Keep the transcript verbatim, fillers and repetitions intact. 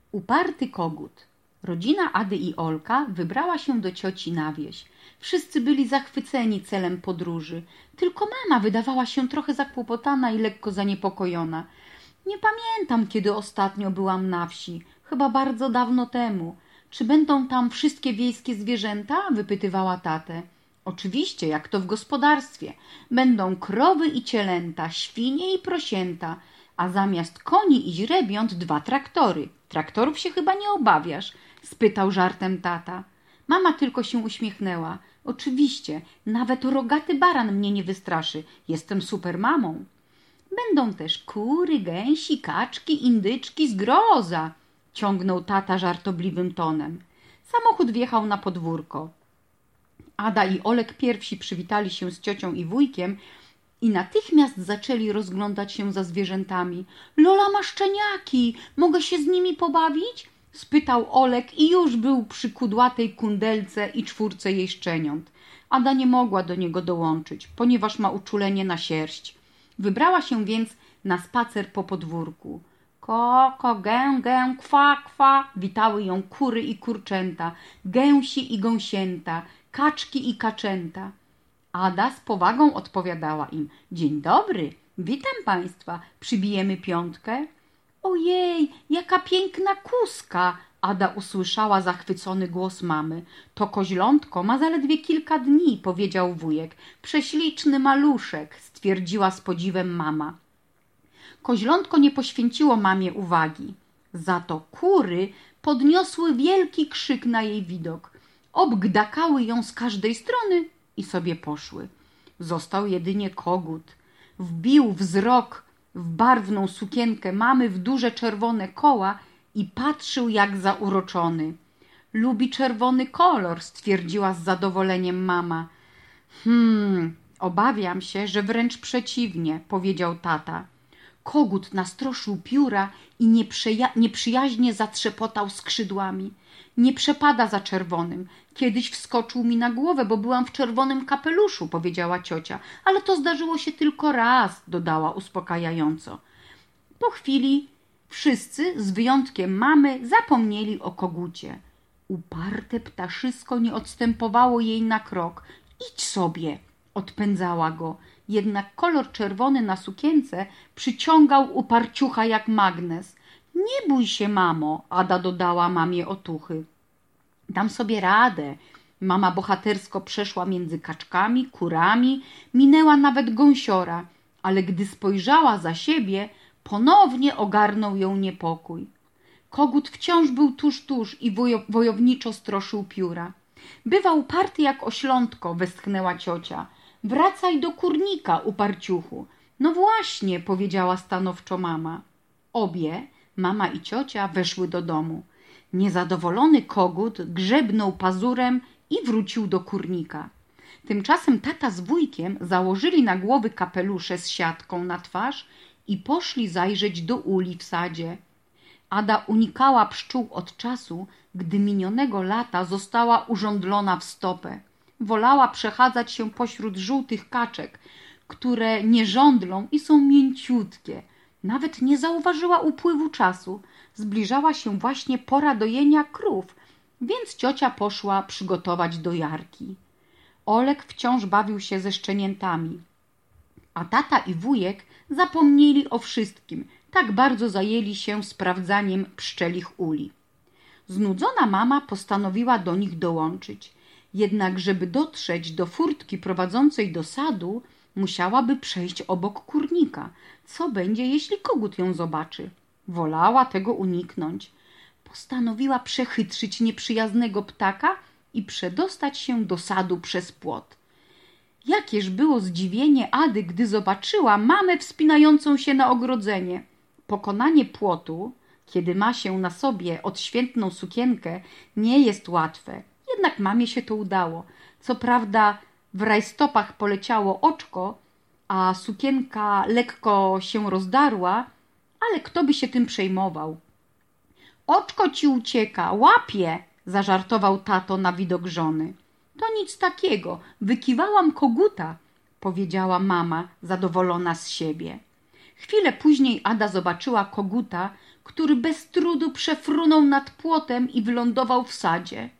Uparty kogut. Rodzina Ady i Olka wybrała się do cioci na wieś. Wszyscy byli zachwyceni celem podróży. Tylko mama wydawała się trochę zakłopotana i lekko zaniepokojona. Nie pamiętam, kiedy ostatnio byłam na wsi. Chyba bardzo dawno temu. Czy będą tam wszystkie wiejskie zwierzęta? Wypytywała tatę. Oczywiście, jak to w gospodarstwie. Będą krowy i cielęta, świnie i prosięta, a zamiast koni i źrebiąt dwa traktory. Traktorów się chyba nie obawiasz? Spytał żartem tata. Mama tylko się uśmiechnęła. Oczywiście, nawet rogaty baran mnie nie wystraszy. Jestem supermamą. Będą też kury, gęsi, kaczki, indyczki, zgroza, ciągnął tata żartobliwym tonem. Samochód wjechał na podwórko. Ada i Olek pierwsi przywitali się z ciocią i wujkiem i natychmiast zaczęli rozglądać się za zwierzętami. Lola ma szczeniaki, mogę się z nimi pobawić? Spytał Olek i już był przy kudłatej kundelce i czwórce jej szczeniąt. Ada nie mogła do niego dołączyć, ponieważ ma uczulenie na sierść. Wybrała się więc na spacer po podwórku. Ko, ko, gę, gę, kwa, kwa, witały ją kury i kurczęta, gęsi i gąsięta, kaczki i kaczęta. Ada z powagą odpowiadała im. Dzień dobry, witam państwa, przybijemy piątkę? Ojej, jaka piękna kózka! Ada usłyszała zachwycony głos mamy. To koźlątko ma zaledwie kilka dni, powiedział wujek. Prześliczny maluszek, stwierdziła z podziwem mama. Koźlątko nie poświęciło mamie uwagi. Za to kury podniosły wielki krzyk na jej widok. Obgdakały ją z każdej strony i sobie poszły. Został jedynie kogut. Wbił wzrok w barwną sukienkę mamy w duże czerwone koła i patrzył jak zauroczony. Lubi czerwony kolor, stwierdziła z zadowoleniem mama. Hmm, obawiam się, że wręcz przeciwnie, powiedział tata. Kogut nastroszył pióra i nieprzyja- nieprzyjaźnie zatrzepotał skrzydłami. Nie przepada za czerwonym. Kiedyś wskoczył mi na głowę, bo byłam w czerwonym kapeluszu, powiedziała ciocia. Ale to zdarzyło się tylko raz, dodała uspokajająco. Po chwili wszyscy, z wyjątkiem mamy, zapomnieli o kogucie. Uparte ptaszysko nie odstępowało jej na krok. Idź sobie, odpędzała go. Jednak kolor czerwony na sukience przyciągał uparciucha jak magnes. Nie bój się, mamo, Ada dodała mamie otuchy. Dam sobie radę. Mama bohatersko przeszła między kaczkami, kurami, minęła nawet gąsiora, ale gdy spojrzała za siebie, ponownie ogarnął ją niepokój. Kogut wciąż był tuż, tuż i wojo- wojowniczo stroszył pióra. Bywa uparty jak oślątko, westchnęła ciocia. Wracaj do kurnika, uparciuchu. No właśnie, powiedziała stanowczo mama. Obie, mama i ciocia, weszły do domu. Niezadowolony kogut grzebnął pazurem i wrócił do kurnika. Tymczasem tata z wujkiem założyli na głowy kapelusze z siatką na twarz i poszli zajrzeć do uli w sadzie. Ada unikała pszczół od czasu, gdy minionego lata została urządlona w stopę. Wolała przechadzać się pośród żółtych kaczek, które nie żądlą i są mięciutkie. Nawet nie zauważyła upływu czasu. Zbliżała się właśnie pora dojenia krów, więc ciocia poszła przygotować dojarki. Olek wciąż bawił się ze szczeniętami, a tata i wujek zapomnieli o wszystkim. Tak bardzo zajęli się sprawdzaniem pszczelich uli. Znudzona mama postanowiła do nich dołączyć. Jednak żeby dotrzeć do furtki prowadzącej do sadu, musiałaby przejść obok kurnika. Co będzie, jeśli kogut ją zobaczy? Wolała tego uniknąć. Postanowiła przechytrzyć nieprzyjaznego ptaka i przedostać się do sadu przez płot. Jakież było zdziwienie Ady, gdy zobaczyła mamę wspinającą się na ogrodzenie. Pokonanie płotu, kiedy ma się na sobie odświętną sukienkę, nie jest łatwe. Jednak mamie się to udało. Co prawda w rajstopach poleciało oczko, a sukienka lekko się rozdarła, ale kto by się tym przejmował? Oczko ci ucieka, łapie, zażartował tato na widok żony. To nic takiego, wykiwałam koguta, powiedziała mama, zadowolona z siebie. Chwilę później Ada zobaczyła koguta, który bez trudu przefrunął nad płotem i wylądował w sadzie.